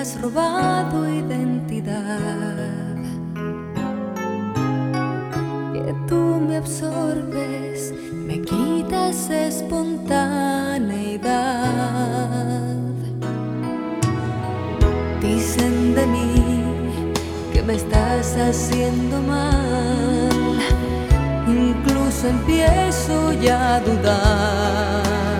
has robado identidad, que tú me absorbes, me quitas espontaneidad. Dicen de mí que me estás haciendo mal, incluso empiezo ya a dudar.